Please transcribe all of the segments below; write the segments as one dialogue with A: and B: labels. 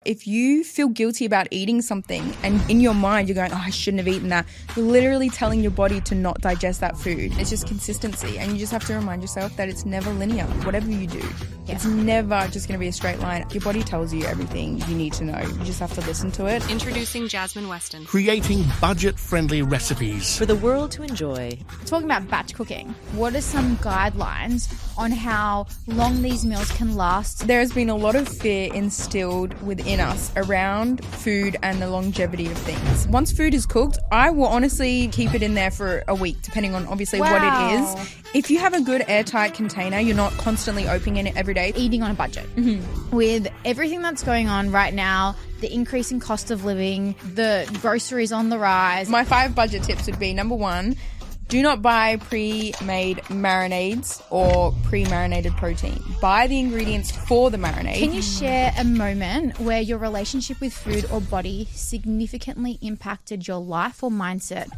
A: If you feel guilty about eating something and in your mind you're going, oh, I shouldn't have eaten that, you're literally telling your body to not digest that food. It's just consistency, and you just have to remind yourself that it's never linear. Whatever you do, it's never just going to be a straight line. Your body tells you everything you need to know. You just have to listen to it.
B: Introducing Jasmine Weston.
C: Creating budget-friendly recipes
D: for the world to enjoy.
E: Talking about batch cooking, what are some guidelines on how long these meals can last?
A: There has been a lot of fear instilled within us around food and the longevity of things. Once food is cooked, I will honestly keep it in there for a week, depending on obviously what it is. If you have a good airtight container, you're not constantly opening it every day.
E: Eating on a budget. Mm-hmm. With everything that's going on right now, the increase in cost of living, the groceries on the rise.
A: My 5 budget tips would be, number 1, do not buy pre-made marinades or pre-marinated protein. Buy the ingredients for the marinade.
E: Can you share a moment where your relationship with food or body significantly impacted your life or mindset?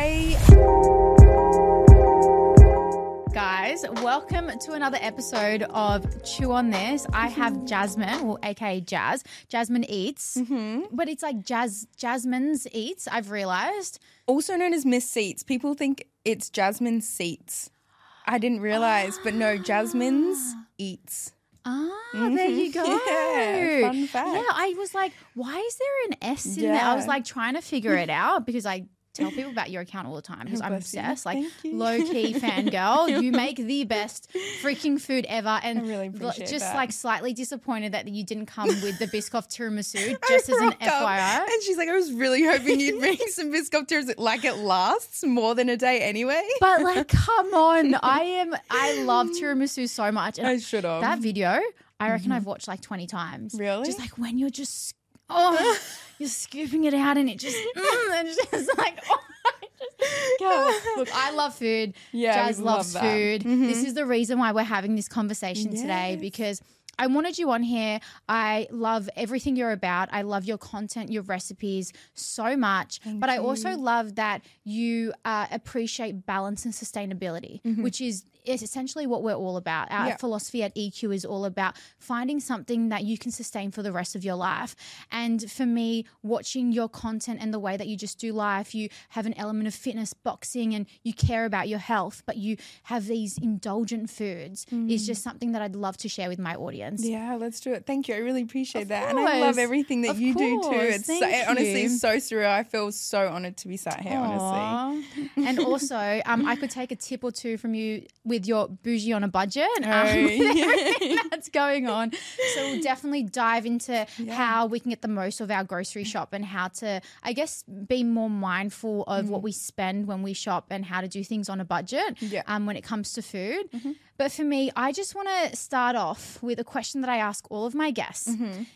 E: Guys, welcome to another episode of Chew on This. I have Jasmine, well, aka Jazz. Jasmine Eats, but it's like Jasmine's Eats, I've realised.
A: Also known as Miss Seats. People think it's Jasmine Seats. I didn't realise, but no, Jasmine's Eats.
E: There you go.
A: Yeah, fun fact.
E: Yeah, I was like, why is there an S in there? I was like trying to figure it out because I tell people about your account all the time because I'm obsessed. Like, low-key fangirl. You make the best freaking food ever. And
A: I really appreciate
E: just
A: that.
E: like slightly disappointed that you didn't come with the Biscoff tiramisu, just as an FYI.
A: And she's like, I was really hoping you'd bring some Biscoff tiramisu. Like, it lasts more than a day anyway.
E: But like, come on. I love tiramisu so much. And
A: I should have.
E: That video, I reckon I've watched like 20 times.
A: Really?
E: Just like when you're just, you're scooping it out and it just, and it's just like, Look, I love food.
A: Yeah,
E: Jazz loves food. This is the reason why we're having this conversation today, because I wanted you on here. I love everything you're about. I love your content, your recipes so much. But I also love that you appreciate balance and sustainability, which is essentially what we're all about. Our philosophy at EQ is all about finding something that you can sustain for the rest of your life. And for me, watching your content and the way that you just do life, you have an element of fitness, boxing, and you care about your health, but you have these indulgent foods is just something that I'd love to share with my audience.
A: Yeah, let's do it. Thank you. I really appreciate that. And I love everything that you do too. It's honestly so surreal. I feel so honoured to be sat here, honestly.
E: And also, I could take a tip or two from you with your bougie on a budget with everything that's going on. So we'll definitely dive into how we can get the most of our grocery shop and how to, I guess, be more mindful of what we spend when we shop and how to do things on a budget when it comes to food. But for me, I just want to start off with a question that I ask all of my guests.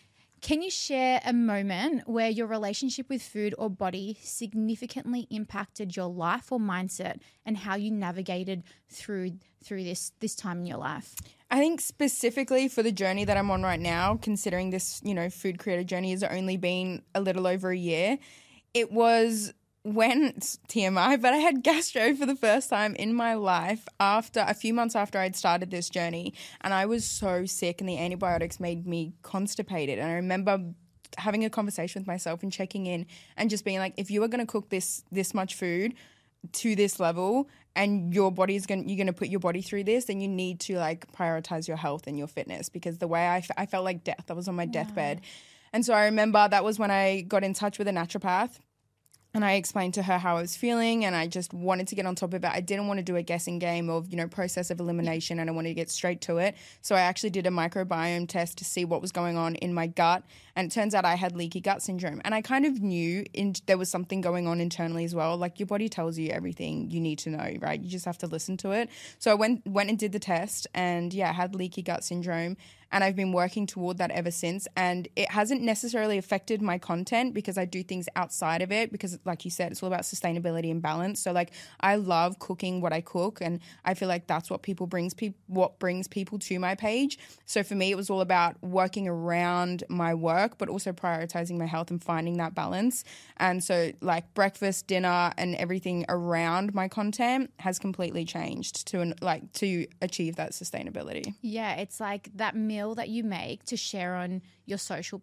E: Can you share a moment where your relationship with food or body significantly impacted your life or mindset and how you navigated through this time in your life?
A: I think specifically for the journey that I'm on right now, considering this, food creator journey has only been a little over a year, it was when, it's TMI, but I had gastro for the first time in my life a few months after I'd started this journey, and I was so sick and the antibiotics made me constipated. And I remember having a conversation with myself and checking in and just being like, if you are going to cook this much food to this level and you're going to put your body through this, then you need to like prioritize your health and your fitness, because the way I felt like death. I was on my deathbed. And so I remember that was when I got in touch with a naturopath. And I explained to her how I was feeling, and I just wanted to get on top of it. I didn't want to do a guessing game of, process of elimination, and I wanted to get straight to it. So I actually did a microbiome test to see what was going on in my gut. And it turns out I had leaky gut syndrome. And I kind of knew there was something going on internally as well. Like, your body tells you everything you need to know, right? You just have to listen to it. So I went and did the test, and I had leaky gut syndrome. And I've been working toward that ever since. And it hasn't necessarily affected my content because I do things outside of it, because like you said, it's all about sustainability and balance. So like, I love cooking what I cook, and I feel like that's what brings people to my page. So for me, it was all about working around my work, but also prioritizing my health and finding that balance. And so like breakfast, dinner, and everything around my content has completely changed to achieve that sustainability.
E: Yeah, it's like that meal meal that you make to share on your social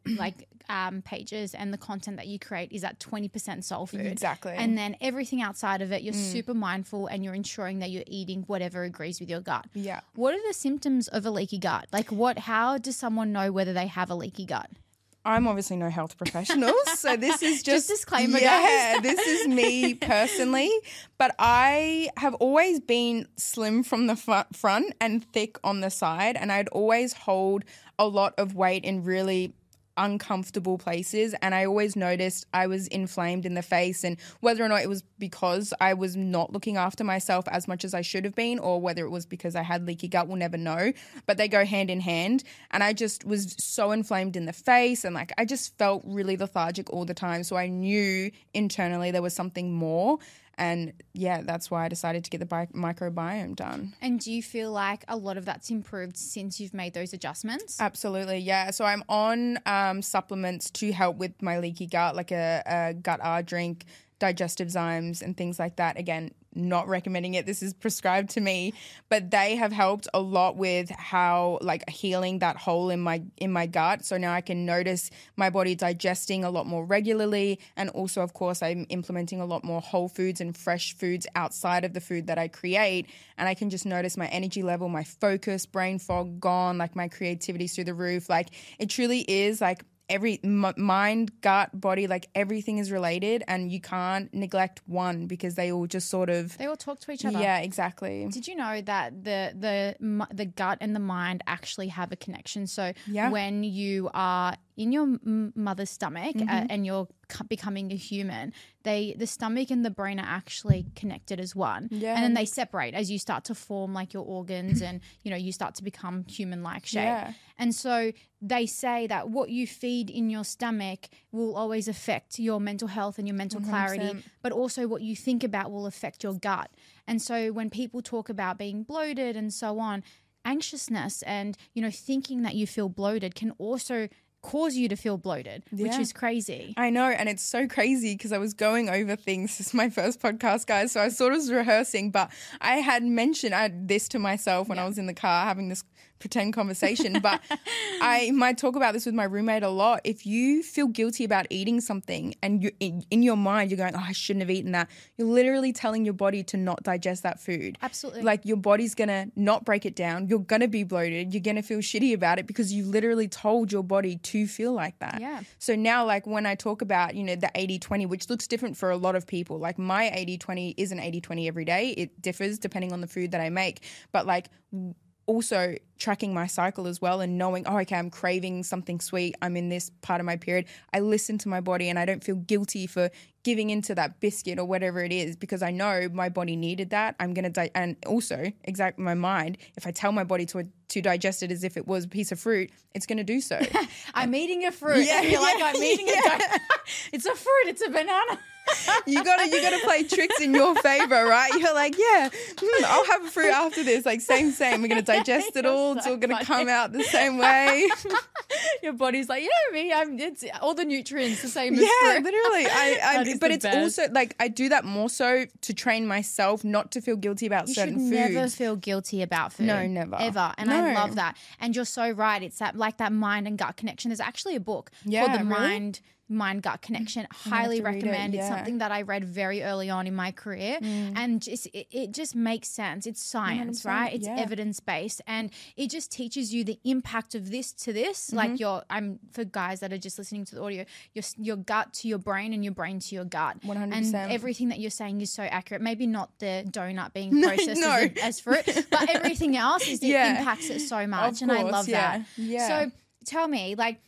E: pages and the content that you create is at 20% soul food.
A: Exactly.
E: And then everything outside of it, you're super mindful and you're ensuring that you're eating whatever agrees with your gut.
A: Yeah.
E: What are the symptoms of a leaky gut? Like how does someone know whether they have a leaky gut?
A: I'm obviously no health professional, so this is just
E: disclaimer,
A: yeah,
E: guys.
A: This is me personally, but I have always been slim from the front and thick on the side, and I'd always hold a lot of weight in really uncomfortable places, and I always noticed I was inflamed in the face, and whether or not it was because I was not looking after myself as much as I should have been, or whether it was because I had leaky gut, we'll never know, but they go hand in hand. And I just was so inflamed in the face, and like I just felt really lethargic all the time, so I knew internally there was something more. And yeah, that's why I decided to get the microbiome done.
E: And do you feel like a lot of that's improved since you've made those adjustments?
A: Absolutely, yeah. So I'm on supplements to help with my leaky gut, like a gut R drink, digestive zymes and things like that. Again, not recommending it. This is prescribed to me, but they have helped a lot with how like healing that hole in my gut. So now I can notice my body digesting a lot more regularly, and also of course I'm implementing a lot more whole foods and fresh foods outside of the food that I create, and I can just notice my energy level, my focus, brain fog gone, like my creativity's through the roof. Like it truly is like every mind, gut, body, like everything is related, and you can't neglect one because they all just sort of
E: talk to each other.
A: Yeah, exactly.
E: Did you know that the gut and the mind actually have a connection? So when you are in your mother's stomach and you're becoming a human, the stomach and the brain are actually connected as one. Yeah. And then they separate as you start to form like your organs and, you start to become human-like shape. Yeah. And so they say that what you feed in your stomach will always affect your mental health and your mental 100%. Clarity, but also what you think about will affect your gut. And so when people talk about being bloated and so on, anxiousness and, thinking that you feel bloated can also cause you to feel bloated, which is crazy.
A: I know, and it's so crazy because I was going over things. This is my first podcast, guys, so I sort of was rehearsing, but I had mentioned this to myself when I was in the car having this pretend conversation, but I might talk about this with my roommate a lot. If you feel guilty about eating something and you in your mind you're going, I shouldn't have eaten that, you're literally telling your body to not digest that food.
E: Absolutely. Like
A: your body's gonna not break it down, you're gonna be bloated, you're gonna feel shitty about it because you literally told your body to feel like that.
E: Yeah.
A: So now like when I talk about, the 80-20, which looks different for a lot of people, like my 80-20 isn't 80-20 every day. It differs depending on the food that I make, but like also tracking my cycle as well and knowing, okay, I'm craving something sweet, I'm in this part of my period. I listen to my body and I don't feel guilty for giving into that biscuit or whatever it is because I know my body needed that. I'm going to and also exactly my mind, if I tell my body to digest it as if it was a piece of fruit, it's going to do so.
E: I'm eating a fruit. Yeah, and you're like, I'm eating a it's a fruit, it's a banana.
A: You gotta play tricks in your favor, right? You're like, I'll have a fruit after this. Like same. We're gonna digest it all. It's all gonna come out the same way.
E: Your body's like, it's all the nutrients the same as fruit.
A: Literally. But it's also like I do that more so to train myself not to feel guilty about certain foods.
E: You should never feel guilty about food.
A: No, never.
E: Ever. And I love that. And you're so right. It's that mind and gut connection. There's actually a book called The Mind-Gut Connection. Highly recommend. It's something that I read very early on in my career, and it just makes sense. It's science, right? It's evidence-based, and it just teaches you the impact of this to this. Like for guys that are just listening to the audio, your gut to your brain and your brain to your gut.
A: 100%.
E: And everything that you're saying is so accurate. Maybe not the donut being processed as fruit, but everything else it impacts it so much, and I love that. Yeah. So tell me, like,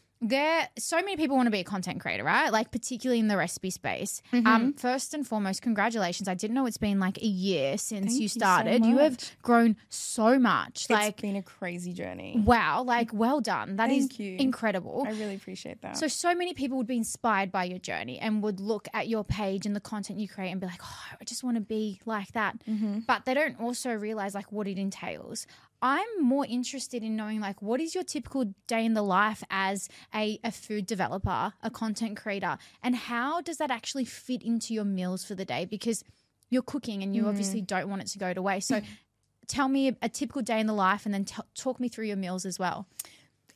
E: so many people want to be a content creator, right? Like particularly in the recipe space. First and foremost, congratulations. I didn't know it's been like a year since you started.
A: So
E: you have grown so much.
A: It's been a crazy journey.
E: Wow. Like well done. That is incredible.
A: I really appreciate that.
E: So many people would be inspired by your journey and would look at your page and the content you create and be like, oh, I just want to be like that. But they don't also realize like what it entails. I'm more interested in knowing like what is your typical day in the life as a food developer, a content creator, and how does that actually fit into your meals for the day? Because you're cooking and you obviously don't want it to go to waste. So tell me a typical day in the life and then talk me through your meals as well.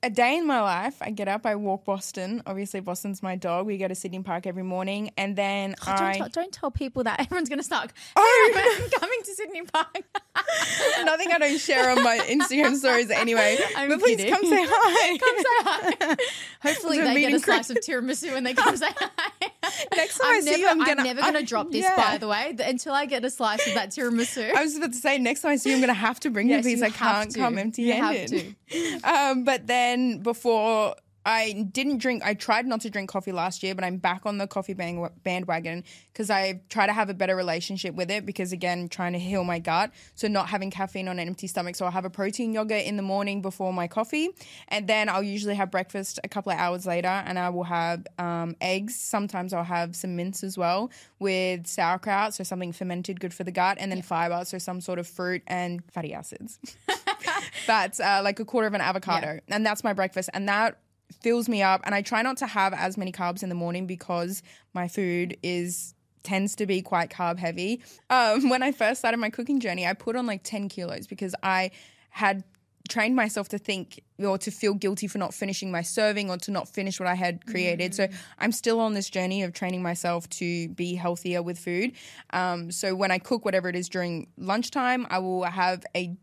A: a day in my life, I get up, I walk Boston. Obviously, Boston's my dog. We go to Sydney Park every morning, and then
E: don't tell people that. Everyone's going to start. I'm coming to Sydney Park.
A: Nothing I don't share on my Instagram stories anyway.
E: But
A: please come say hi.
E: Come say hi. Hopefully they get a slice of tiramisu when they come say hi.
A: Next time I'm
E: never going to drop this, by the way, until I get a slice of that tiramisu.
A: I was about to say, next time I see you, I'm going to have to bring you because I can't come empty-handed.
E: You have to.
A: But then before I didn't drink, I tried not to drink coffee last year, but I'm back on the coffee bandwagon because I try to have a better relationship with it because, again, trying to heal my gut. So not having caffeine on an empty stomach. So I'll have a protein yogurt in the morning before my coffee. And then I'll usually have breakfast a couple of hours later and I will have eggs. Sometimes I'll have some mince as well with sauerkraut, so something fermented, good for the gut. And then fiber, so some sort of fruit and fatty acids. That's like a quarter of an avocado. Yeah. And that's my breakfast. And that fills me up, and I try not to have as many carbs in the morning because my food tends to be quite carb heavy. When I first started my cooking journey, I put on like 10 kilos because I had trained myself to think or to feel guilty for not finishing my serving or to not finish what I had created. So I'm still on this journey of training myself to be healthier with food. So when I cook whatever it is during lunchtime, I will have a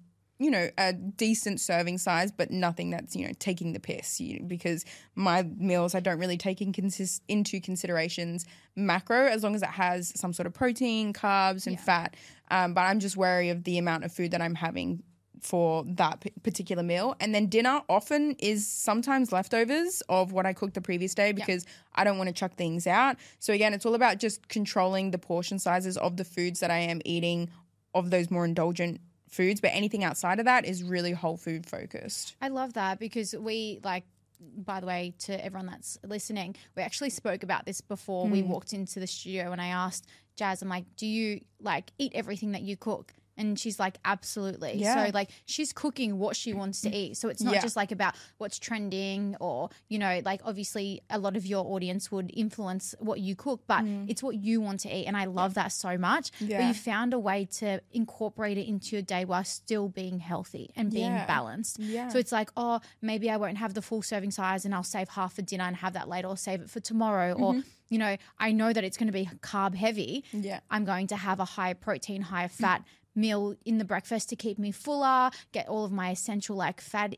A: decent serving size, but nothing that's, taking the piss, because my meals, I don't really take into considerations macro as long as it has some sort of protein, carbs and fat. But I'm just wary of the amount of food that I'm having for that particular meal. And then dinner often is sometimes leftovers of what I cooked the previous day because I don't want to chuck things out. So again, it's all about just controlling the portion sizes of the foods that I am eating, of those more indulgent foods, but anything outside of that is really whole food focused.
E: I love that because we by the way, to everyone that's listening, we actually spoke about this before we walked into the studio and I asked Jazz, I'm like, do you eat everything that you cook? And she's like, absolutely. Yeah. So she's cooking what she wants to eat. So it's not just about what's trending or, obviously a lot of your audience would influence what you cook, but it's what you want to eat. And I love that so much. Yeah. But you found a way to incorporate it into your day while still being healthy and being balanced. Yeah. So it's like, oh, maybe I won't have the full serving size and I'll save half for dinner and have that later or save it for tomorrow or I know that it's going to be carb heavy. Yeah. I'm going to have a higher protein, higher fat meal in the breakfast to keep me fuller, get all of my essential fat,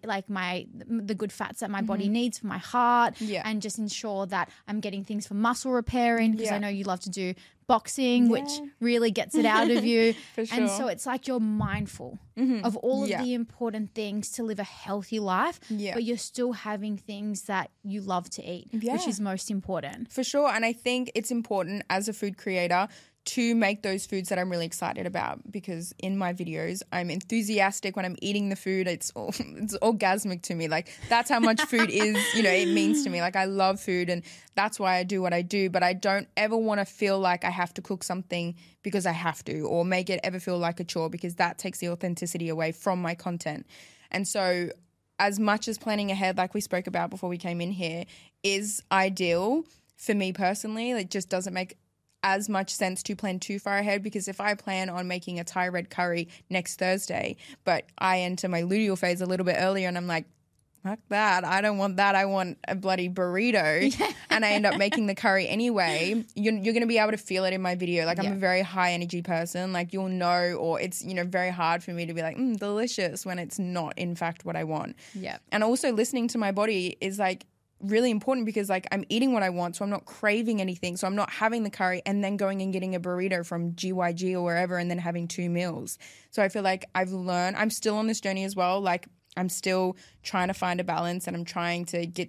E: the good fats that my body needs for my heart, and just ensure that I'm getting things for muscle repairing because I know you love to do boxing, which really gets it out of you. For sure. And so it's like you're mindful of all of the important things to live a healthy life, but you're still having things that you love to eat, which is most important.
A: For sure. And I think it's important as a food creator to make those foods that I'm really excited about because in my videos, I'm enthusiastic when I'm eating the food. It's orgasmic to me. That's how much food is, it means to me. I love food and that's why I do what I do, but I don't ever want to feel like I have to cook something because I have to or make it ever feel like a chore because that takes the authenticity away from my content. And so as much as planning ahead, like we spoke about before we came in here, is ideal for me personally. It just doesn't make as much sense to plan too far ahead because if I plan on making a Thai red curry next Thursday, but I enter my luteal phase a little bit earlier and I'm like, fuck that, I don't want that, I want a bloody burrito and I end up making the curry anyway, you're going to be able to feel it in my video. I'm a very high energy person, you'll know, or it's, very hard for me to be delicious when it's not in fact what I want. Yeah. And also listening to my body is really important because I'm eating what I want, so I'm not craving anything, so I'm not having the curry and then going and getting a burrito from GYG or wherever and then having 2 meals. So I feel like I've learned, I'm still on this journey as well, I'm still trying to find a balance and I'm trying to get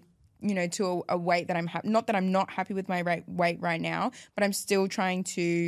A: to a weight that I'm not that I'm not happy with my weight right now, but I'm still trying to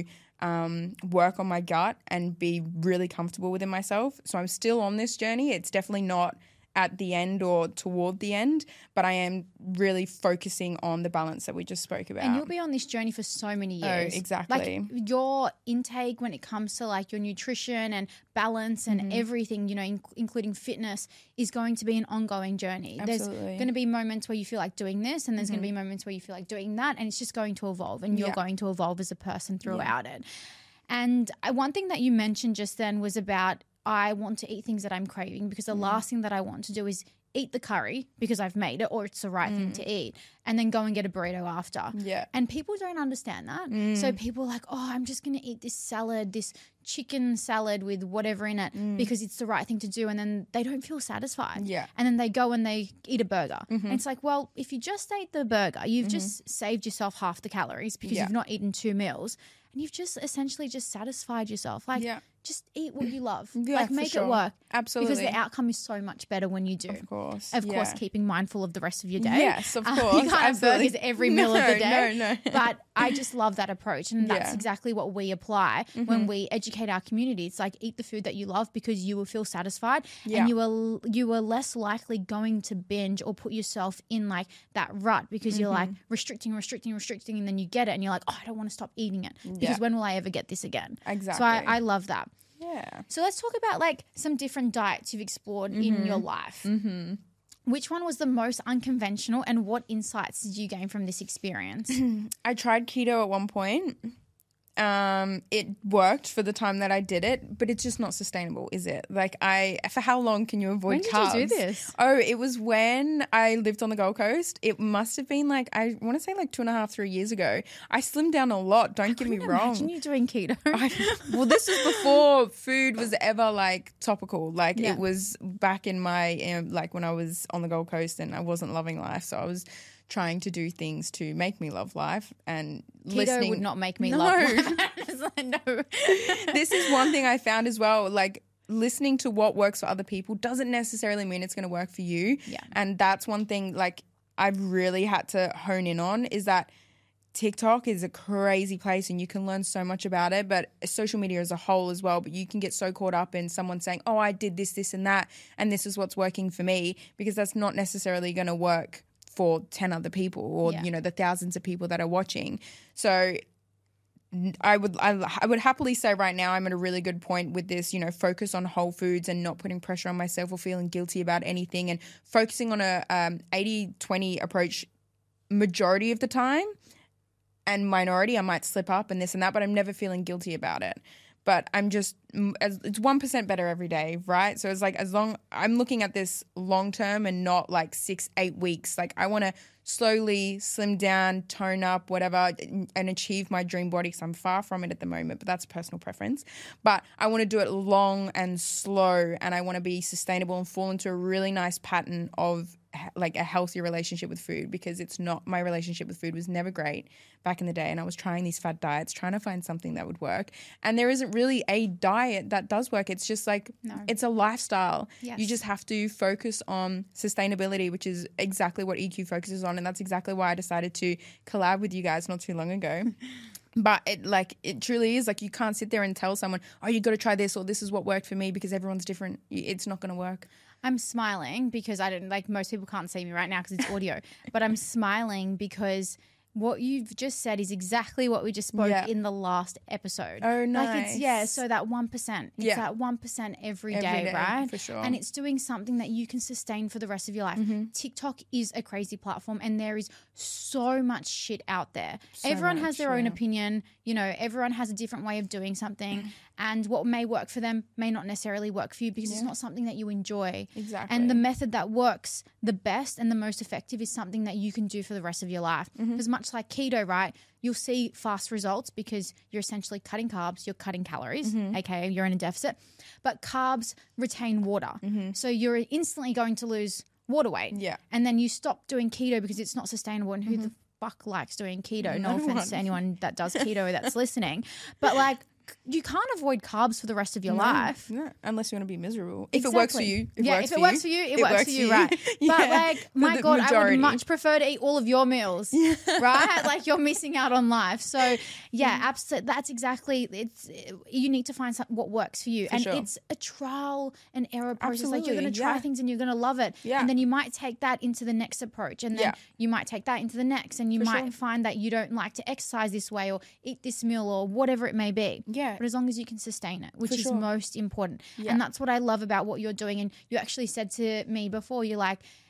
A: work on my gut and be really comfortable within myself. So I'm still on this journey. It's definitely not at the end or toward the end, but I am really focusing on the balance that we just spoke about.
E: And you'll be on this journey for so many years.
A: Oh, exactly.
E: Your intake when it comes to your nutrition and balance and everything, including fitness, is going to be an ongoing journey. Absolutely. There's going to be moments where you feel like doing this and there's going to be moments where you feel like doing that, and it's just going to evolve and you're going to evolve as a person throughout it. And one thing that you mentioned just then was about I want to eat things that I'm craving because the last thing that I want to do is eat the curry because I've made it or it's the right thing to eat, and then go and get a burrito after.
A: Yeah.
E: And people don't understand that. So people are like, oh, I'm just going to eat this salad, this chicken salad with whatever in it because it's the right thing to do. And then they don't feel satisfied.
A: Yeah.
E: And then they go and they eat a burger. And it's like, well, if you just ate the burger, you've just saved yourself half the calories because you've not eaten 2 meals. And you've just essentially just satisfied yourself. Like, just eat what you love. Like, make it work.
A: Absolutely.
E: Because the outcome is so much better when you do.
A: Of course.
E: Of course, keeping mindful of the rest of your day.
A: Yes, of course.
E: You can't have burgers every meal of the day.
A: No.
E: But I just love that approach. And that's exactly what we apply when we educate our community. It's like, eat the food that you love because you will feel satisfied and you are less likely going to binge or put yourself in like that rut because you're like restricting, and then you get it and you're like, oh, I don't want to stop eating it because when will I ever get this again?
A: Exactly.
E: So I love that.
A: Yeah.
E: So let's talk about like some different diets you've explored in your life. Which one was the most unconventional and what insights did you gain from this experience?
A: I tried keto at one point. It worked for the time that I did it, but it's just not sustainable, is it? Like for how long can you avoid carbs?
E: When did you do this?
A: Oh, it was when I lived on the Gold Coast. It must have been like, I want to say like 2.5, 3 years ago. I slimmed down a lot. Don't get me wrong.
E: Imagine you doing keto.
A: Well, this is before food was ever like topical. Like it was back in my, like when I was on the Gold Coast and I wasn't loving life. So I was trying to do things to make me love life, and
E: keto would not make me love life. No.
A: This is one thing I found as well, like listening to what works for other people doesn't necessarily mean it's going to work for you.
E: Yeah.
A: And that's one thing like I've really had to hone in on, is that TikTok is a crazy place and you can learn so much about it, but social media as a whole as well. But you can get so caught up in someone saying, oh, I did this, this and that, and this is what's working for me, because that's not necessarily going to work for 10 other people or, you know, the thousands of people that are watching. So I would happily say right now I'm at a really good point with this, you know, focus on whole foods and not putting pressure on myself or feeling guilty about anything, and focusing on a 80-20 approach majority of the time, and minority I might slip up and this and that, but I'm never feeling guilty about it. But I'm just, it's 1% better every day, right? So it's like, as long, I'm looking at this long term and not like 6-8 weeks. Like I want to slowly slim down, tone up, whatever, and achieve my dream body, because I'm far from it at the moment, but that's personal preference. But I want to do it long and slow, and I want to be sustainable and fall into a really nice pattern of like a healthy relationship with food, because it's not, my relationship with food was never great back in the day, and I was trying these fad diets, trying to find something that would work, and there isn't really a diet that does work. It's just like, it's a lifestyle.
E: Yes.
A: You just have to focus on sustainability, which is exactly what EQ focuses on, and that's exactly why I decided to collab with you guys not too long ago. But it truly is like, you can't sit there and tell someone, oh, you got to try this, or this is what worked for me, because everyone's different. It's not going to work.
E: I'm smiling because I don't, like, most people can't see me right now because it's audio, but I'm smiling because what you've just said is exactly what we just spoke in the last episode.
A: Oh,
E: Like
A: nice.
E: it's, so that 1%. It's that 1% every day, right?
A: For sure.
E: And it's doing something that you can sustain for the rest of your life. TikTok is a crazy platform, and there is so much shit out there. Everyone has their own opinion. You know, everyone has a different way of doing something, and what may work for them may not necessarily work for you, because it's not something that you enjoy.
A: Exactly.
E: And the method that works the best and the most effective is something that you can do for the rest of your life. Because much like keto, right, you'll see fast results because you're essentially cutting carbs, you're cutting calories, aka you're in a deficit, but carbs retain water. So you're instantly going to lose water weight. Yeah. And then you stop doing keto because it's not sustainable, and who the fuck likes doing keto? No offense to anyone that does keto that's listening, but like, you can't avoid carbs for the rest of your life.
A: No, unless you want to be miserable. If it works for you,
E: if it works for you, it works for you, right? But like, my God, I would much prefer to eat all of your meals, right? Like, you're missing out on life. So yeah, absolutely. That's exactly, you need to find what works for you. It's a trial and error process.
A: Absolutely.
E: Like, you're going to try things and you're going to love it. Yeah. And then you might take that into the next approach, and then you might take that into the next, and you might find that you don't like to exercise this way or eat this meal or whatever it may be. Yeah. But as long as you can sustain it, which is most important. Yeah. And that's what I love about what you're doing. And you actually said to me before, you're like,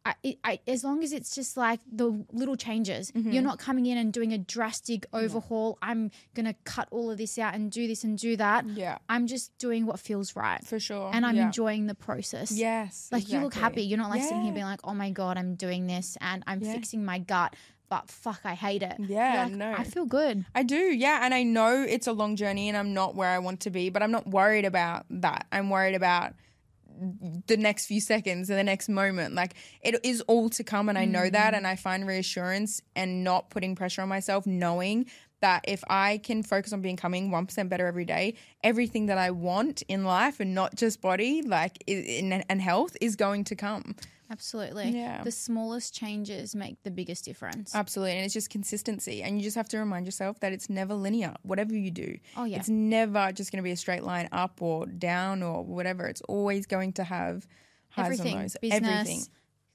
E: as long as it's just like the little changes, you're not coming in and doing a drastic overhaul. I'm going to cut all of this out and do this and do that.
A: Yeah.
E: I'm just doing what feels right.
A: For sure.
E: And I'm enjoying the process.
A: Yes.
E: Like you look happy. You're not like sitting here being like, oh my God, I'm doing this and I'm fixing my gut. But fuck, I hate it.
A: Yeah,
E: like,
A: no.
E: I feel good.
A: I do, yeah. And I know it's a long journey and I'm not where I want to be, but I'm not worried about that. I'm worried about the next few seconds and the next moment. Like, it is all to come, and I know that, and I find reassurance and not putting pressure on myself, knowing that if I can focus on becoming 1% better every day, everything that I want in life, and not just body, like and health, is going to come.
E: Absolutely.
A: Yeah.
E: The smallest changes make the biggest difference.
A: Absolutely. And it's just consistency. And you just have to remind yourself that it's never linear, whatever you do.
E: Oh, yeah.
A: It's never just going to be a straight line up or down or whatever. It's always going to have highs and lows.
E: Business,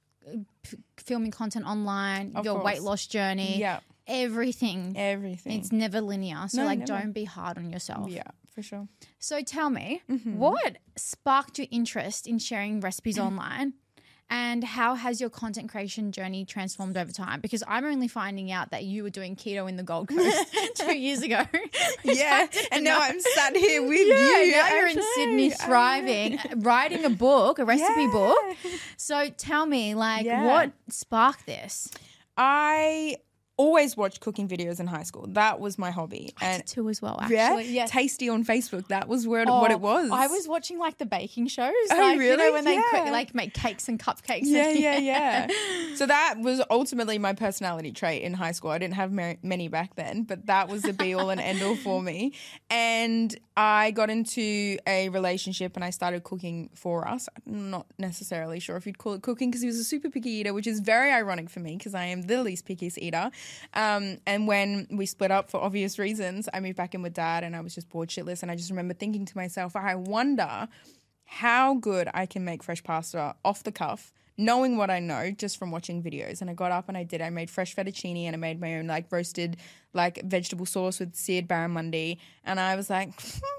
E: filming content online, your weight loss journey.
A: Yeah.
E: Everything. It's never linear. So, never. Don't be hard on yourself.
A: Yeah, for sure.
E: So, tell me, what sparked your interest in sharing recipes online? And how has your content creation journey transformed over time? Because I'm only finding out that you were doing keto in the Gold Coast 2 years ago.
A: Yeah, and now I'm sat here with you.
E: Now you're in Sydney thriving, writing a book, a recipe book. So tell me, what sparked this?
A: I always watched cooking videos in high school. That was my hobby.
E: I did too as well, actually.
A: Yeah? Tasty on Facebook. That was what it was.
E: I was watching the baking shows.
A: Oh, really?
E: You know, when they make cakes and cupcakes.
A: Yeah. So that was ultimately my personality trait in high school. I didn't have many back then, but that was the be all and end all for me. And I got into a relationship and I started cooking for us. I'm not necessarily sure if you'd call it cooking because he was a super picky eater, which is very ironic for me because I am the least pickiest eater. And when we split up for obvious reasons, I moved back in with Dad and I was just bored shitless. And I just remember thinking to myself, I wonder how good I can make fresh pasta off the cuff, knowing what I know just from watching videos. And I got up and I did. I made fresh fettuccine and I made my own roasted vegetable sauce with seared barramundi. And I was like,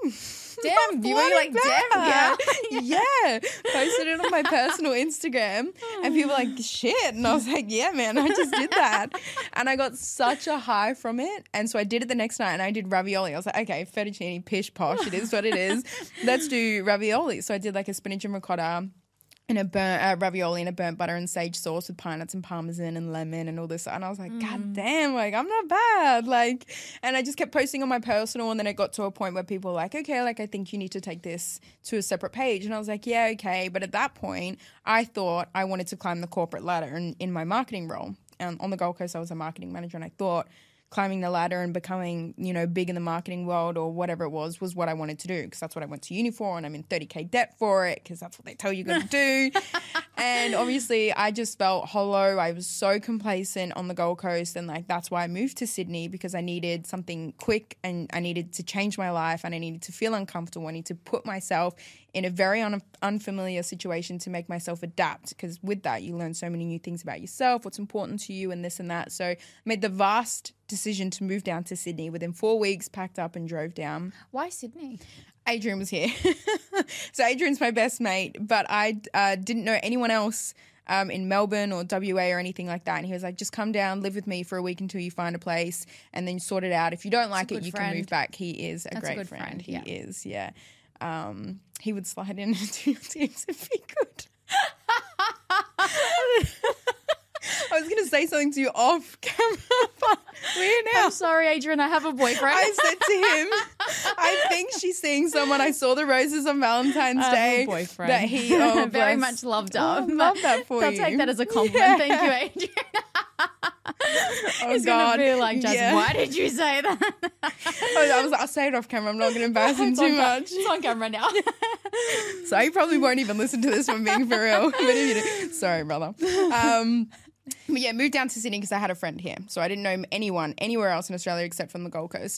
E: damn, you were like, damn,
A: yeah. Posted it on my personal Instagram and people were like, shit. And I was like, yeah, man, I just did that. And I got such a high from it. And so I did it the next night and I did ravioli. I was like, okay, fettuccine, pish posh, it is what it is. Let's do ravioli. So I did a spinach and ricotta and a burnt ravioli in a burnt butter and sage sauce with pine nuts and parmesan and lemon and all this. And I was like, God damn, I'm not bad. And I just kept posting on my personal, and then it got to a point where people were like, okay, I think you need to take this to a separate page. And I was like, yeah, okay. But at that point, I thought I wanted to climb the corporate ladder in my marketing role. And on the Gold Coast, I was a marketing manager, and I thought climbing the ladder and becoming, big in the marketing world or whatever it was what I wanted to do, because that's what I went to uni for, and I'm in 30K debt for it because that's what they tell you got to do. And obviously I just felt hollow. I was so complacent on the Gold Coast, and that's why I moved to Sydney, because I needed something quick and I needed to change my life and I needed to feel uncomfortable. I need to put myself in a very unfamiliar situation to make myself adapt, because with that you learn so many new things about yourself, what's important to you and this and that. So I made the vast decision to move down to Sydney. Within 4 weeks, packed up and drove down.
E: Why Sydney?
A: Adrian was here. So Adrian's my best mate, but I didn't know anyone else in Melbourne or WA or anything like that. And he was like, just come down, live with me for a week until you find a place and then sort it out. If you don't like it, you can move back. He is a great friend. He is, yeah. He would slide in and do your teams if he could. I was going to say something to you off camera, but we're now.
E: I'm sorry, Adrian, I have a boyfriend.
A: I said to him, I think she's seeing someone. I saw the roses on Valentine's Day.
E: I have a boyfriend.
A: That he
E: very much loved up.
A: Love that for you.
E: I'll take that as a compliment. Yeah. Thank you, Adrian. He's going to be like, Jasmine, why did you say that?
A: I'll say it off camera. I'm not going to embarrass him too much.
E: It's on camera now.
A: So he probably won't even listen to this one, being for real. But if you do, sorry, brother. But yeah, moved down to Sydney because I had a friend here. So I didn't know anyone anywhere else in Australia except from the Gold Coast.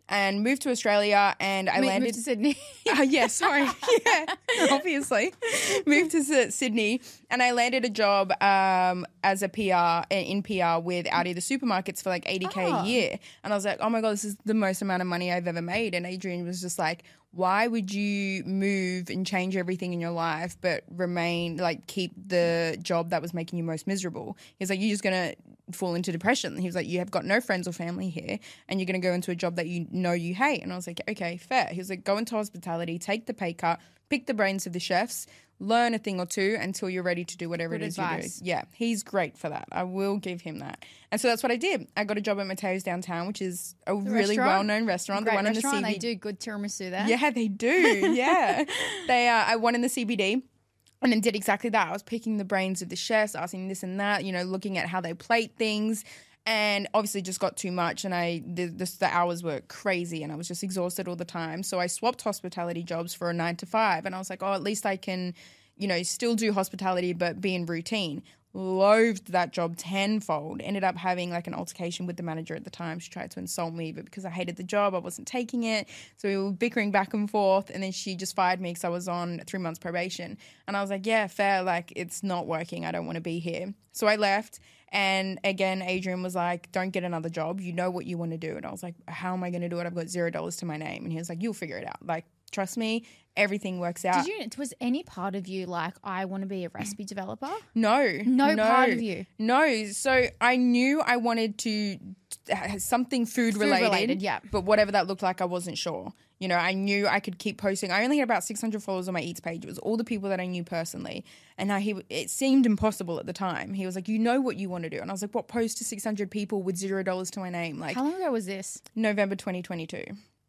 A: and moved to Australia, and I landed
E: moved to Sydney.
A: Yeah, sorry. Yeah, obviously. Moved to Sydney, and I landed a job as a in PR with Aldi the supermarkets for like $80K a year. And I was like, oh my God, this is the most amount of money I've ever made. And Adrian was just like, why would you move and change everything in your life but keep the job that was making you most miserable? He's like, you're just going to fall into depression. He was like, you have got no friends or family here, and you're going to go into a job that you know you hate. And I was like, okay, fair. He was like, go into hospitality, take the pay cut, pick the brains of the chefs, learn a thing or two until you're ready to do whatever it is you do. Yeah, he's great for that. I will give him that. And so that's what I did. I got a job at Matteo's downtown, which is a really well-known restaurant.
E: Great
A: the one
E: restaurant.
A: in the CBD.
E: They do good tiramisu there.
A: Yeah, they do. Yeah. I won in the CBD. And then did exactly that. I was picking the brains of the chefs, asking this and that, looking at how they plate things. And obviously just got too much, and the hours were crazy, and I was just exhausted all the time. So I swapped hospitality jobs for a 9 to 5, and I was like, oh, at least I can, still do hospitality but be in routine. Loathed that job tenfold. Ended up having like an altercation with the manager at the time. She tried to insult me, but because I hated the job, I wasn't taking it. So we were bickering back and forth, and then she just fired me because I was on 3 months probation. And I was like, yeah, fair, like it's not working. I don't want to be here. So I left. And again, Adrian was like, don't get another job. You know what you want to do. And I was like, how am I going to do it? I've got $0 to my name. And he was like, you'll figure it out. Like, trust me, everything works out.
E: Was any part of you like, I want to be a recipe developer?
A: No.
E: No part of you?
A: No. So I knew I wanted to something food related. Yeah. But whatever that looked like, I wasn't sure. I knew I could keep posting. I only had about 600 followers on my Eats page. It was all the people that I knew personally. And now it seemed impossible at the time. He was like, you know what you want to do. And I was like, what, post to 600 people with $0 to my name? Like,
E: how long ago was this?
A: November 2022.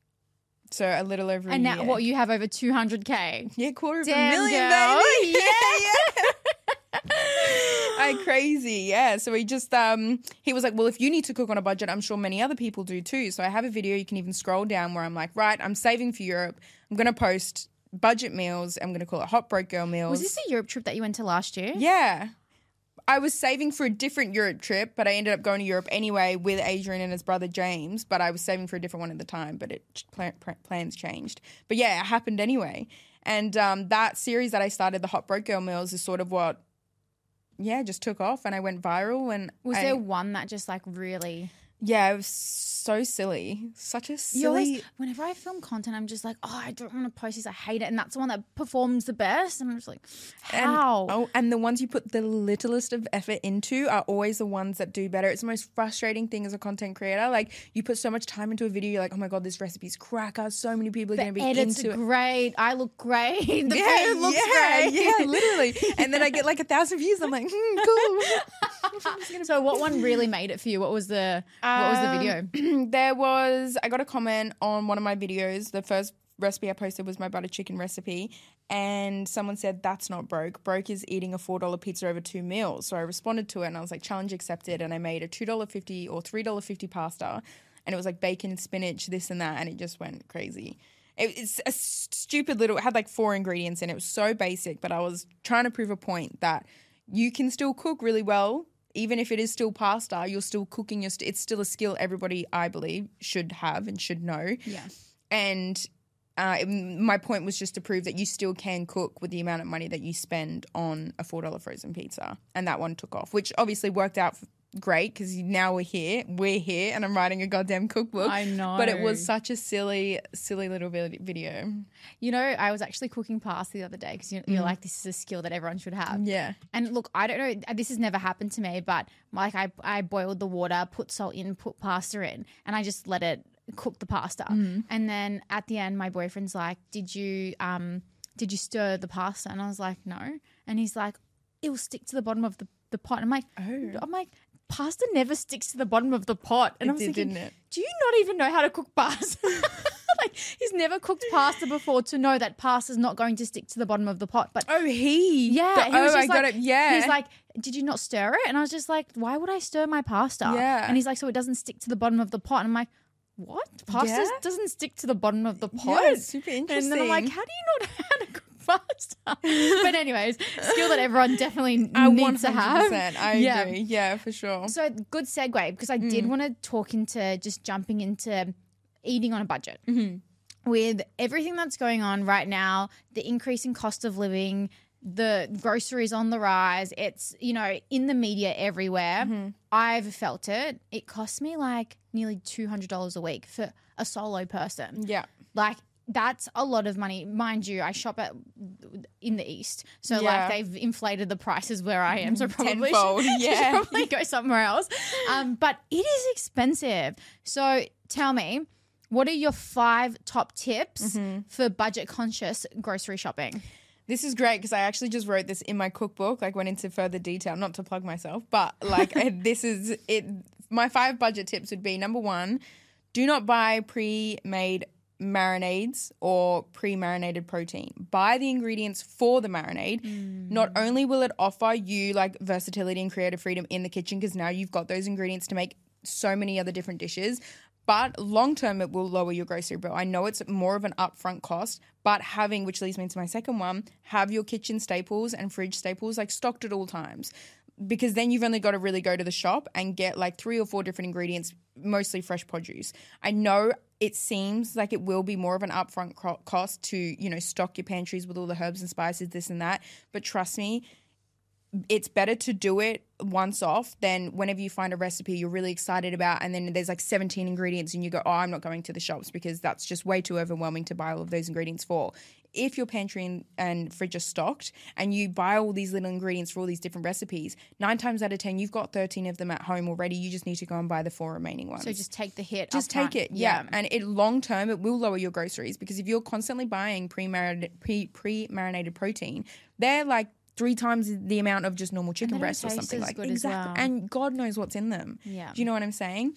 A: So a little over a year.
E: And now what, you have over 200K?
A: Yeah, quarter of a
E: Damn,
A: million,
E: girl.
A: baby. Yeah. Crazy, yeah. So he just he was like, well, if you need to cook on a budget, I'm sure many other people do too. So I have a video, you can even scroll down, where I'm like, right, I'm saving for Europe. I'm going to post budget meals. I'm going to call it Hot Broke Girl meals.
E: Was this a Europe trip that you went to last year?
A: Yeah. I was saving for a different Europe trip, but I ended up going to Europe anyway with Adrian and his brother James, but I was saving for a different one at the time, but plans changed. But yeah, it happened anyway. And that series that I started, the Hot Broke Girl meals, is sort of what, just took off, and I went viral. And
E: was there one that just like really...
A: Yeah, it was so silly. Such a silly...
E: Whenever I film content, I'm just like, oh, I don't want to post this. I hate it. And that's the one that performs the best. And I'm just like, how?
A: And the ones you put the littlest of effort into are always the ones that do better. It's the most frustrating thing as a content creator. Like, you put so much time into a video, you're like, oh my God, this recipe's cracker. So many people are going to be into it. The edits
E: are great. I look great. The
A: food
E: looks great.
A: Yeah, literally. And then I get like 1,000 views. I'm like, cool.
E: So what one really made it for you? What was the video?
A: I got a comment on one of my videos. The first recipe I posted was my butter chicken recipe, and someone said, that's not broke. Broke is eating a $4 pizza over 2 meals. So I responded to it, and I was like, challenge accepted. And I made a $2.50 or $3.50 pasta, and it was like bacon, spinach, this and that, and it just went crazy. It's a stupid little, it had like 4 ingredients in it. It was so basic, but I was trying to prove a point that you can still cook really well. Even if it is still pasta, you're still cooking. It's still a skill everybody, I believe, should have and should know.
E: Yeah.
A: And my point was just to prove that you still can cook with the amount of money that you spend on a $4 frozen pizza. And that one took off, which obviously worked out great because now we're here, and I'm writing a goddamn cookbook.
E: I know.
A: But it was such a silly little video.
E: I was actually cooking pasta the other day because you're like, this is a skill that everyone should have.
A: Yeah.
E: And look, I don't know, this has never happened to me, but like I boiled the water, put salt in, put pasta in, and I just let it cook the pasta. And then at the end, my boyfriend's like, did you stir the pasta? And I was like, no. And he's like, it will stick to the bottom of the pot. I'm like, pasta never sticks to the bottom of the pot. And I was thinking,
A: didn't it?
E: Do you not even know how to cook pasta? Like, he's never cooked pasta before to know that pasta's not going to stick to the bottom of the pot. But
A: yeah, he was just
E: got it. Yeah, he's like, did you not stir it? And I was just like, why would I stir my pasta?
A: Yeah,
E: and he's like, so it doesn't stick to the bottom of the pot. And I'm like, what? Pasta doesn't stick to the bottom of the pot?
A: Yeah, it's super interesting.
E: And then I'm like, how do you not know how to cook pasta? But anyways, skill that everyone definitely needs to have.
A: I agree. Yeah, for sure.
E: So good segue, because I did want to talk into just jumping into eating on a budget. With everything that's going on right now, the increase in cost of living, the groceries on the rise, it's, you know, in the media everywhere. I've felt it. It costs me like nearly $200 a week for a solo person.
A: Yeah.
E: Like, that's a lot of money. Mind you, I shop in the East. So, like, they've inflated the prices where I am. So, probably should probably go somewhere else. But it is expensive. So, tell me, what are your 5 top tips for budget-conscious grocery shopping?
A: This is great because I actually just wrote this in my cookbook, like went into further detail, not to plug myself, but like this is it. My 5 budget tips would be, number 1, do not buy pre-made marinades or pre-marinated protein. Buy the ingredients for the marinade. Not only will it offer you like versatility and creative freedom in the kitchen because now you've got those ingredients to make so many other different dishes, but long term it will lower your grocery bill. I know it's more of an upfront cost, but having, which leads me to my second one, have your kitchen staples and fridge staples like stocked at all times. Because then you've only got to really go to the shop and get like 3 or 4 different ingredients, mostly fresh produce. I know it seems like it will be more of an upfront cost to, you know, stock your pantries with all the herbs and spices, this and that. But trust me, it's better to do it once off than whenever you find a recipe you're really excited about and then there's like 17 ingredients and you go, oh, I'm not going to the shops because that's just way too overwhelming to buy all of those ingredients for. If your pantry and fridge are stocked and you buy all these little ingredients for all these different recipes, 9 times out of 10, you've got 13 of them at home already. You just need to go and buy the 4 remaining ones.
E: So just take the hit.
A: Just take it, yeah. And it long term, it will lower your groceries because if you're constantly buying pre-marinated protein, they're like 3 times the amount of just normal chicken breast or something like that. Exactly. And God knows what's in them.
E: Yeah.
A: Do you know what I'm saying?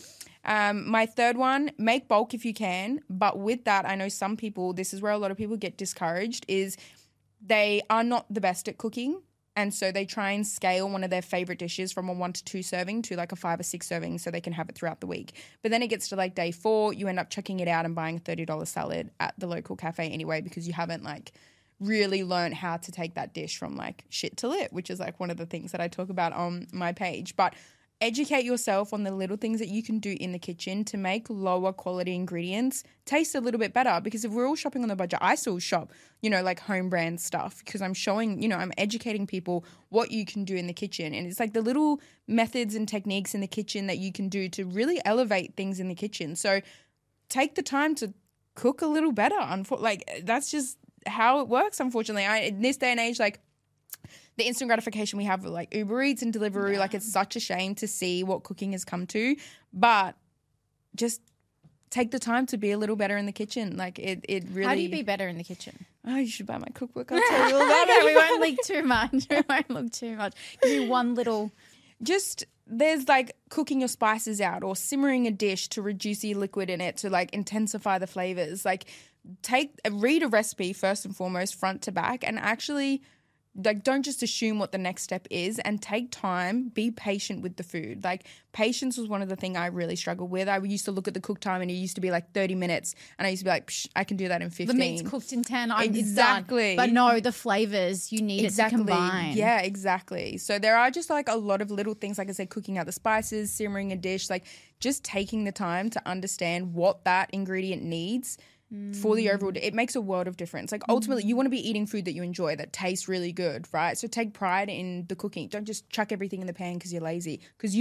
A: My third one, make bulk if you can. But with that, I know some people, this is where a lot of people get discouraged, is they are not the best at cooking. And so they try and scale one of their favorite dishes from a 1 to 2 serving to like a 5 or 6 serving so they can have it throughout the week. But then it gets to like day 4, you end up chucking it out and buying a $30 salad at the local cafe anyway because you haven't like really learn how to take that dish from like shit to lit, which is like one of the things that I talk about on my page. But educate yourself on the little things that you can do in the kitchen to make lower quality ingredients taste a little bit better. Because if we're all shopping on the budget, I still shop, you know, like home brand stuff because I'm showing, you know, I'm educating people what you can do in the kitchen. And it's like the little methods and techniques in the kitchen that you can do to really elevate things in the kitchen. So take the time to cook a little better. Like that's just how it works, unfortunately. In this day and age, like the instant gratification we have with like Uber Eats and Deliveroo, like it's such a shame to see what cooking has come to, but just take the time to be a little better in the kitchen. Like it really.
E: How do you be better in the kitchen?
A: Oh, you should buy my cookbook. I'll tell you all about it.
E: We won't leak too much. We won't look too much. Give me one little.
A: Just there's like cooking your spices out or simmering a dish to reduce the liquid in it to like intensify the flavors. Like read a recipe first and foremost, front to back, and actually like don't just assume what the next step is and take time, be patient with the food. Like patience was one of the things I really struggled with. I used to look at the cook time and it used to be like 30 minutes and I used to be like, I can do that in 15.
E: The meat's cooked in 10.
A: Exactly.
E: But no, the flavors, you need it to combine.
A: Yeah, exactly. So there are just like a lot of little things, like I said, cooking out the spices, simmering a dish, like just taking the time to understand what that ingredient needs for the overall, it makes a world of difference. Like ultimately you want to be eating food that you enjoy, that tastes really good, right? So take pride in the cooking. Don't just chuck everything in the pan because you're lazy. Because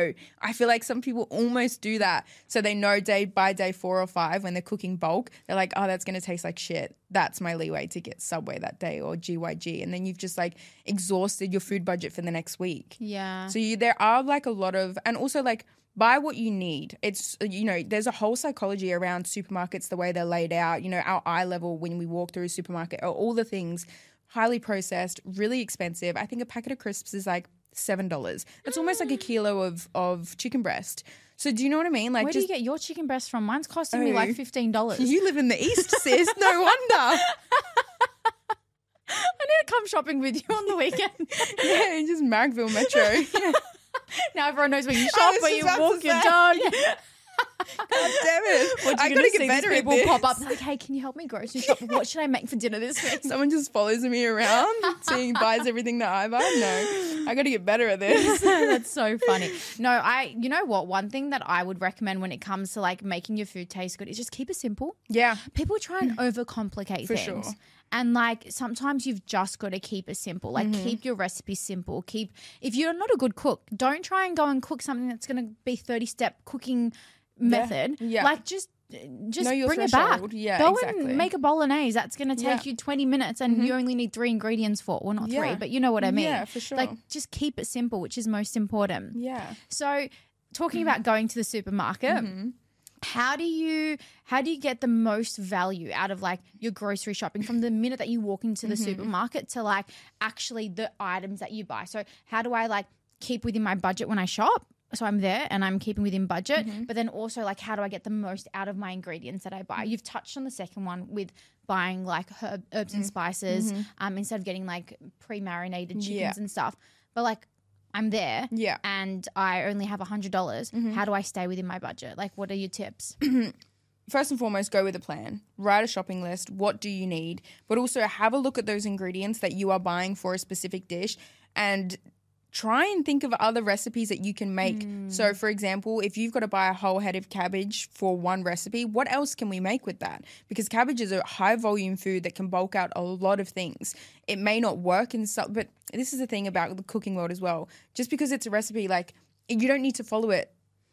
A: I feel like some people almost do that. So they know day by day 4 or 5 when they're cooking bulk, they're like, oh, that's going to taste like shit. That's my leeway to get Subway that day or GYG. And then you've just like exhausted your food budget for the next week.
E: Yeah.
A: So there are like a lot of, and also like, buy what you need. It's, you know, there's a whole psychology around supermarkets, the way they're laid out, you know, our eye level when we walk through a supermarket, or all the things, highly processed, really expensive. I think a packet of crisps is like $7. It's almost like a kilo of chicken breast. So do you know what I mean? Like,
E: where do you get your chicken breast from? Mine's costing me like $15.
A: You live in the East, sis. No wonder.
E: I need to come shopping with you on the weekend.
A: Yeah, just Marrickville Metro. Yeah.
E: Now everyone knows where you shop, where you walk your dog.
A: Yeah. damn it. I gotta get better at
E: people
A: this.
E: pop up like, hey, can you help me grocery shop? What should I make for dinner this week?
A: Someone just follows me around, buys everything that I buy. No, I got to get better at this.
E: That's so funny. No, you know what? One thing that I would recommend when it comes to like making your food taste good is just keep it simple.
A: Yeah.
E: People try and overcomplicate things.
A: sure.
E: And like sometimes you've just got to keep it simple. Like keep your recipe simple. If you're not a good cook, don't try and go and cook something that's going to be 30-step cooking method.
A: Yeah.
E: Like just
A: Know your
E: bring it back.
A: threshold. Yeah,
E: go
A: exactly.
E: and make a bolognese. That's going to take you 20 minutes and you only need 3 ingredients for it. Well, not 3, but you know what I mean.
A: Yeah, for sure.
E: Like just keep it simple, which is most important.
A: Yeah.
E: So talking about going to the supermarket, how do you get the most value out of like your grocery shopping from the minute that you walk into the supermarket to like actually the items that you buy? So how do I like keep within my budget when I shop? So I'm there and I'm keeping within budget, but then also like how do I get the most out of my ingredients that I buy? You've touched on the second one with buying like herbs and spices instead of getting like pre-marinated chickens and stuff. But like I'm there and I only have $100. How do I stay within my budget? Like what are your tips?
A: First and foremost, go with a plan. Write a shopping list. What do you need? But also have a look at those ingredients that you are buying for a specific dish and try and think of other recipes that you can make. So, for example, if you've got to buy a whole head of cabbage for one recipe, what else can we make with that? Because cabbage is a high volume food that can bulk out a lot of things. It may not work in some, but this is the thing about the cooking world as well. Just because it's a recipe, like you don't need to follow it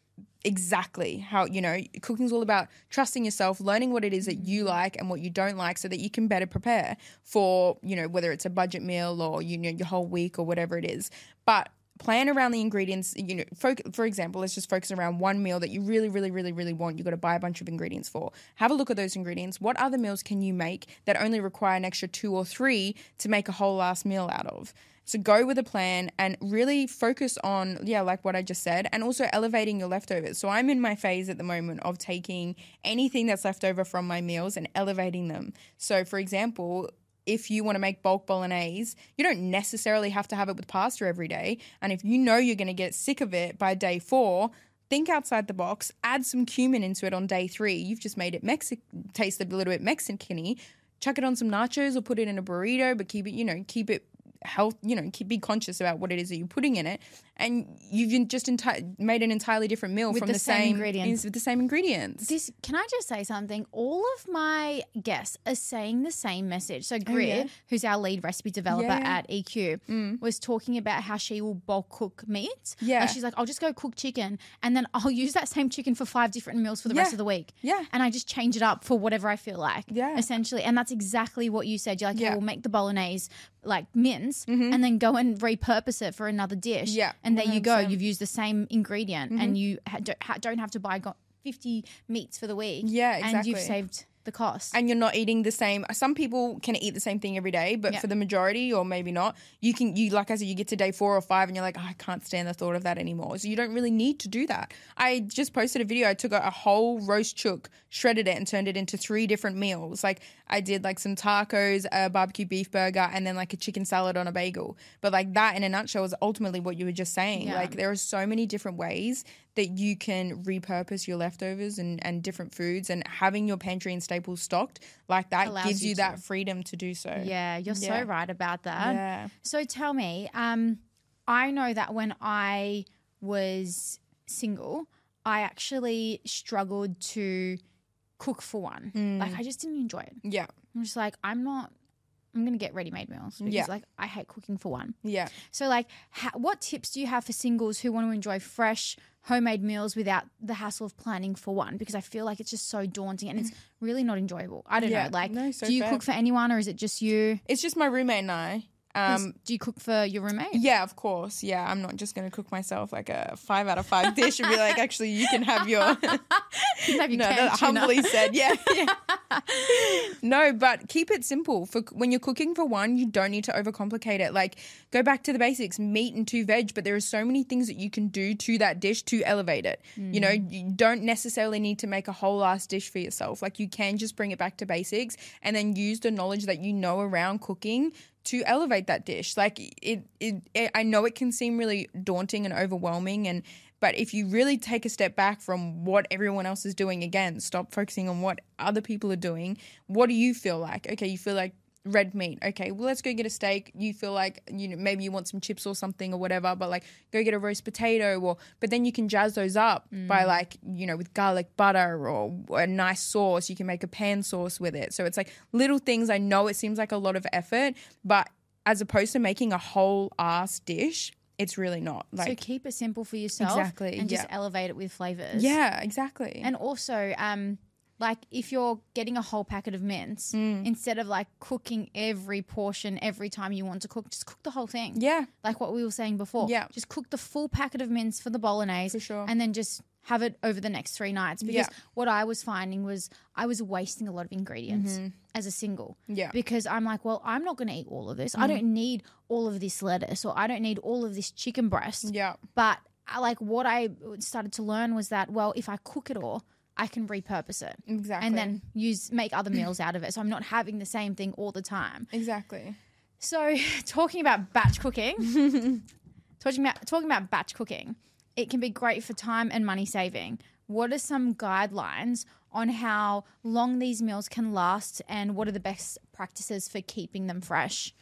A: exactly how, cooking's all about trusting yourself, learning what it is that you like and what you don't like so that you can better prepare for, whether it's a budget meal or, your whole week or whatever it is. But plan around the ingredients, for example, let's just focus around one meal that you really, really, really, really want. You've got to buy a bunch of ingredients for. Have a look at those ingredients. What other meals can you make that only require an extra 2 or 3 to make a whole last meal out of? So go with a plan and really focus on, like what I just said, and also elevating your leftovers. So I'm in my phase at the moment of taking anything that's left over from my meals and elevating them. So, for example, if you want to make bulk bolognese, you don't necessarily have to have it with pasta every day. And if you know you're going to get sick of it by day 4, think outside the box, add some cumin into it on day 3. You've just made it taste a little bit Mexican-y. Chuck it on some nachos or put it in a burrito, but keep it health, be conscious about what it is that you're putting in it, and you've just made an entirely different meal from the same ingredients. With the same ingredients.
E: Can I just say something? All of my guests are saying the same message. So Greer, who's our lead recipe developer at EQ, was talking about how she will bulk cook meats.
A: Yeah.
E: And she's like, I'll just go cook chicken and then I'll use that same chicken for 5 different meals for the rest of the week.
A: Yeah.
E: And I just change it up for whatever I feel like.
A: Yeah.
E: Essentially. And that's exactly what you said. You're like, we'll make the bolognese like mince and then go and repurpose it for another dish.
A: Yeah.
E: And there you go. You've used the same ingredient and you don't have to buy 50 meats for the week.
A: Yeah, exactly.
E: And you've saved the cost.
A: And you're not eating the same. Some people can eat the same thing every day, but for the majority, or maybe not, you like I said, you get to day 4 or 5 and you're like, I can't stand the thought of that anymore. So you don't really need to do that. I just posted a video. I took a whole roast chook, shredded it and turned it into 3 different meals. Like I did like some tacos, a barbecue beef burger, and then like a chicken salad on a bagel. But like that in a nutshell is ultimately what you were just saying.
E: Yeah.
A: Like there are so many different ways that you can repurpose your leftovers and different foods, and having your pantry and staples stocked like that
E: allows
A: gives you
E: to.
A: that freedom to do so.
E: Yeah, you're so right about that.
A: Yeah.
E: So tell me, I know that when I was single, I actually struggled to cook for one. Like I just didn't enjoy it.
A: Yeah.
E: I'm just like, I'm going to get ready-made meals because like I hate cooking for one.
A: Yeah.
E: So like what tips do you have for singles who want to enjoy fresh homemade meals without the hassle of planning for one? Because I feel like it's just so daunting and it's really not enjoyable. I don't know. Like,
A: so
E: do you
A: fair.
E: cook for anyone or is it just you?
A: It's just my roommate and I.
E: Do you cook for your roommate?
A: Yeah, of course. Yeah, I'm not just going to cook myself like a 5 out of 5 dish and be like, actually, you can have your... humbly said. Yeah. No, but keep it simple. For when you're cooking for one, you don't need to overcomplicate it. Like, go back to the basics, meat and 2 veg, but there are so many things that you can do to that dish to elevate it. You don't necessarily need to make a whole ass dish for yourself. Like, you can just bring it back to basics and then use the knowledge that you know around cooking to elevate that dish. Like I know it can seem really daunting and overwhelming, But if you really take a step back from what everyone else is doing, again, stop focusing on what other people are doing. What do you feel like? Okay, you feel like red meat. Okay, well, let's go get a steak. You feel like, maybe you want some chips or something or whatever, but like go get a roast potato but then you can jazz those up by like, with garlic butter or a nice sauce. You can make a pan sauce with it. So it's like little things. I know it seems like a lot of effort, but as opposed to making a whole ass dish, it's really not. Like,
E: so keep it simple for yourself.
A: Exactly,
E: and just elevate it with flavors.
A: Yeah, exactly.
E: And also, like if you're getting a whole packet of mince, instead of like cooking every portion every time you want to cook, just cook the whole thing.
A: Yeah.
E: Like what we were saying before.
A: Yeah.
E: Just cook the full packet of mince for the bolognese.
A: For sure.
E: And then just have it over the next 3 nights. Because what I was finding was I was wasting a lot of ingredients as a single.
A: Yeah.
E: Because I'm like, well, I'm not going to eat all of this. I don't need all of this lettuce, or I don't need all of this chicken breast.
A: Yeah.
E: But like what I started to learn was that, well, if I cook it all, I can repurpose it.
A: Exactly.
E: And then make other meals out of it. So I'm not having the same thing all the time.
A: Exactly.
E: So talking about batch cooking, talking about batch cooking, it can be great for time and money saving. What are some guidelines on how long these meals can last, and what are the best practices for keeping them fresh?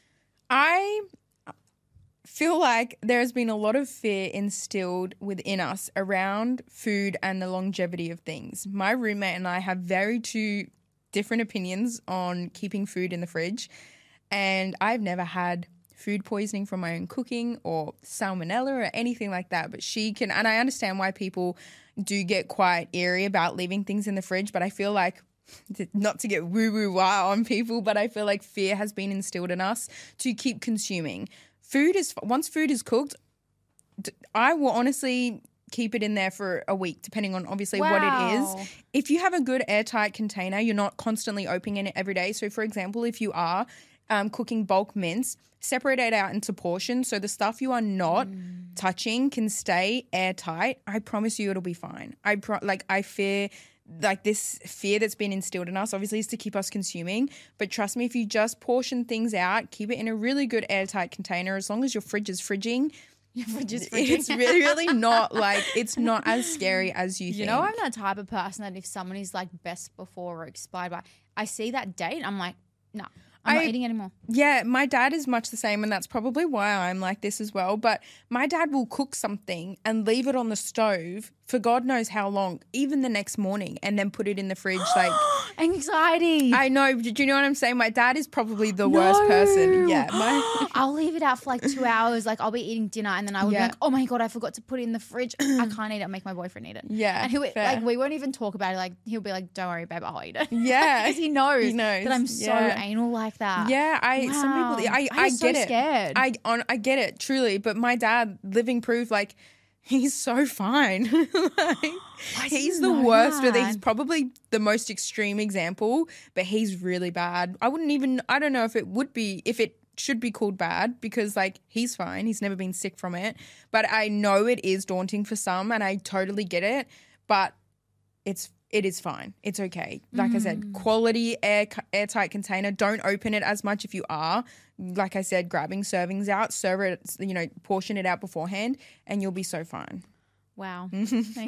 A: I feel like there has been a lot of fear instilled within us around food and the longevity of things. My roommate and I have very two different opinions on keeping food in the fridge, and I've never had food poisoning from my own cooking or salmonella or anything like that, but she can, and I understand why people do get quite eerie about leaving things in the fridge, but I feel like, not to get woo-woo-wah on people, but I feel like fear has been instilled in us to keep consuming. Once food is cooked, I will honestly keep it in there for a week, depending on obviously what it is. If you have a good airtight container, you're not constantly opening it every day. So for example, if you are cooking bulk mince, separate it out into portions so the stuff you are not touching can stay airtight. I promise you it'll be fine. I fear... Like this fear that's been instilled in us obviously is to keep us consuming, but trust me, if you just portion things out, keep it in a really good airtight container, as long as your fridge is fridging, it's really not like, it's not as scary as you think.
E: You know, I'm that type of person that if someone is like best before or expired by, I see that date, I'm like, no, I'm not eating anymore.
A: Yeah, my dad is much the same, and that's probably why I'm like this as well. But my dad will cook something and leave it on the stove for God knows how long, even the next morning, and then put it in the fridge. Like
E: anxiety.
A: I know. Do you know what I'm saying? My dad is probably the worst person. Yeah.
E: I'll leave it out for like 2 hours. Like I'll be eating dinner and then I would be like, oh my God, I forgot to put it in the fridge. I can't eat it. I'll make my boyfriend eat it.
A: Yeah.
E: And like we won't even talk about it. Like he'll be like, don't worry, babe, I'll eat it.
A: Yeah.
E: Because he knows that I'm so anal like that.
A: Yeah. Some people, I
E: so
A: get it.
E: Scared.
A: I get it, truly. But my dad, living proof, like, he's so fine. He's the worst. He's probably the most extreme example, but he's really bad. I don't know if it should be called bad, because like he's fine. He's never been sick from it. But I know it is daunting for some, and I totally get it. But it is fine. It's okay. Like I said, quality airtight container. Don't open it as much if you are. Like I said, grabbing servings out, serve it, portion it out beforehand, and you'll be so fine.
E: Wow. Okay,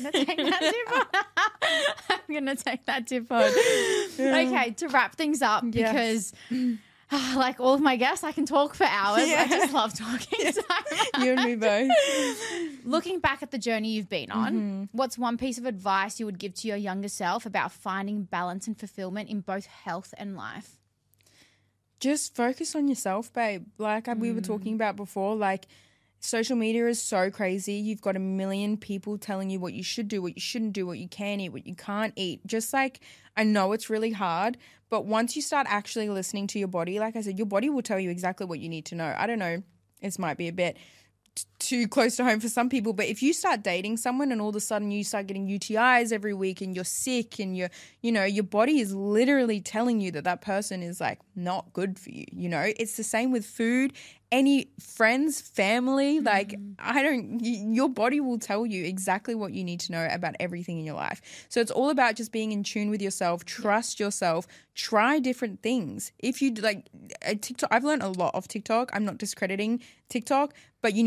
E: I'm going to take that tip on. Okay, to wrap things up, because like all of my guests, I can talk for hours. I just love talking. So
A: you and me both.
E: Looking back at the journey you've been on, what's one piece of advice you would give to your younger self about finding balance and fulfillment in both health and life?
A: Just focus on yourself, babe. Like we were talking about before, like social media is so crazy. You've got a million people telling you what you should do, what you shouldn't do, what you can eat, what you can't eat. Just like, I know it's really hard, but once you start actually listening to your body, like I said, your body will tell you exactly what you need to know. I don't know, this might be a bit too close to home for some people, but if you start dating someone and all of a sudden you start getting UTIs every week and you're sick and your body is literally telling you that person is like not good for you. It's the same with food. Any friends, family, like your body will tell you exactly what you need to know about everything in your life. So it's all about just being in tune with yourself, trust yourself, try different things. If you like TikTok, I've learned a lot of TikTok. I'm not discrediting TikTok, but you need to have a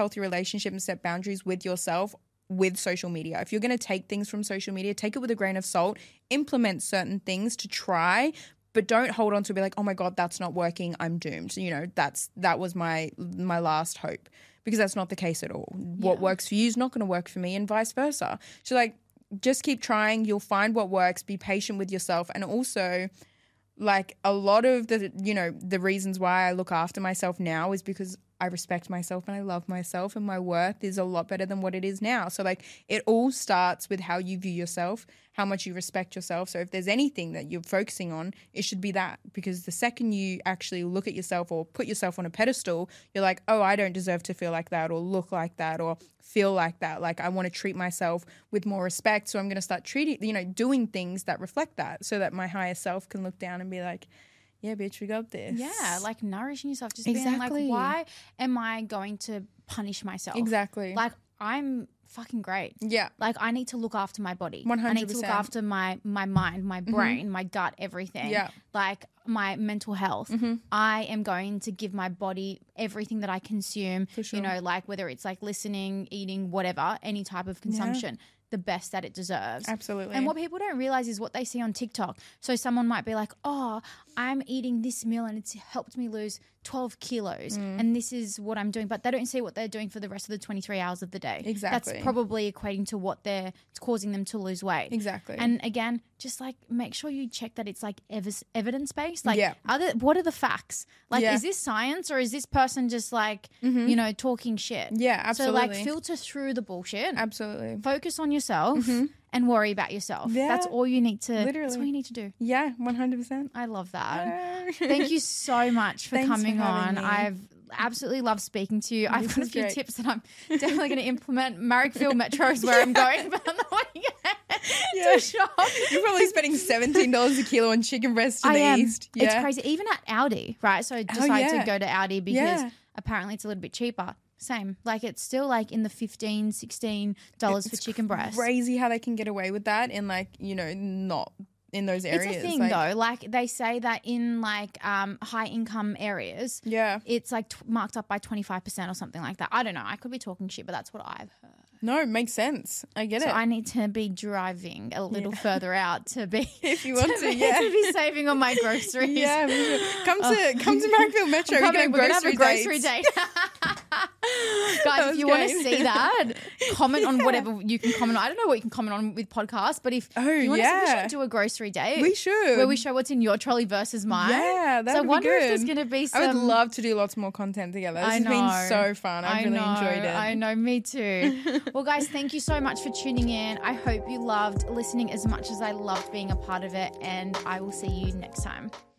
A: healthy relationship and set boundaries with yourself with social media. If you're going to take things from social media, take it with a grain of salt, implement certain things to try, but don't hold on to be like, oh my God, that's not working, I'm doomed. You know, that was my last hope, because that's not the case at all. What works for you is not going to work for me, and vice versa. So like, just keep trying. You'll find what works. Be patient with yourself. And also, like, a lot of the reasons why I look after myself now is because I respect myself and I love myself, and my worth is a lot better than what it is now. So like, it all starts with how you view yourself, how much you respect yourself. So if there's anything that you're focusing on, it should be that, because the second you actually look at yourself or put yourself on a pedestal, you're like, oh, I don't deserve to feel like that or look like that or feel like that. Like, I want to treat myself with more respect. So I'm going to start doing things that reflect that, so that my higher self can look down and be like, yeah, bitch, we got this.
E: Yeah, like nourishing yourself. Just being like, why am I going to punish myself?
A: Exactly.
E: Like, I'm fucking great.
A: Yeah.
E: Like, I need to look after my body.
A: 100%.
E: I need to look after my mind, my brain, my gut, everything.
A: Yeah.
E: Like, my mental health. I am going to give my body everything that I consume.
A: For sure.
E: You know, like whether it's like listening, eating, whatever, any type of consumption. The best that it deserves.
A: Absolutely.
E: And what people don't realize is what they see on TikTok. So someone might be like, oh, I'm eating this meal and it's helped me lose 12 kilos and this is what I'm doing. But they don't see what they're doing for the rest of the 23 hours of the day.
A: Exactly.
E: That's probably equating to what it's causing them to lose weight.
A: Exactly.
E: And again, just like make sure you check that it's like evidence-based. Like, what are the facts? Like, is this science or is this person just like, talking shit?
A: Yeah, absolutely.
E: So like filter through the bullshit.
A: Absolutely.
E: Focus on yourself and worry about yourself.
A: Yeah.
E: That's all you need to.
A: Literally.
E: That's all you need to do.
A: Yeah, 100%.
E: I love that. Thank you so much for coming on. I've absolutely loved speaking to you. I've got a few tips that I'm definitely going to implement. Marrickville Metro is where I'm going for the weekend to shop.
A: You're probably spending $17 a kilo on chicken breast in the East. Yeah.
E: It's crazy. Even at Aldi, right? So I decided to go to Aldi because apparently it's a little bit cheaper. Same. Like, it's still like in the $15, $16 for chicken breast.
A: Crazy how they can get away with that in like, not in those areas.
E: It's a thing though. Like, they say that in like high income areas, it's like marked up by 25% or something like that. I don't know. I could be talking shit, but that's what I've heard.
A: No, it makes sense. I get it.
E: So I need to be driving a little further out to be
A: if you want to
E: be saving on my groceries.
A: Yeah, come to Marrickville Metro. We're gonna have a grocery date.
E: Guys, if you want to see that, comment on whatever you can comment on. I don't know what you can comment on with podcasts, but if you want to see, we should do a grocery date.
A: We should.
E: Where we show what's in your trolley versus mine.
A: Yeah, that would be good.
E: So I wonder if there's going to be some...
A: I would love to do lots more content together. This has been so fun. I've really enjoyed it.
E: I know, me too. Well, guys, thank you so much for tuning in. I hope you loved listening as much as I loved being a part of it, and I will see you next time.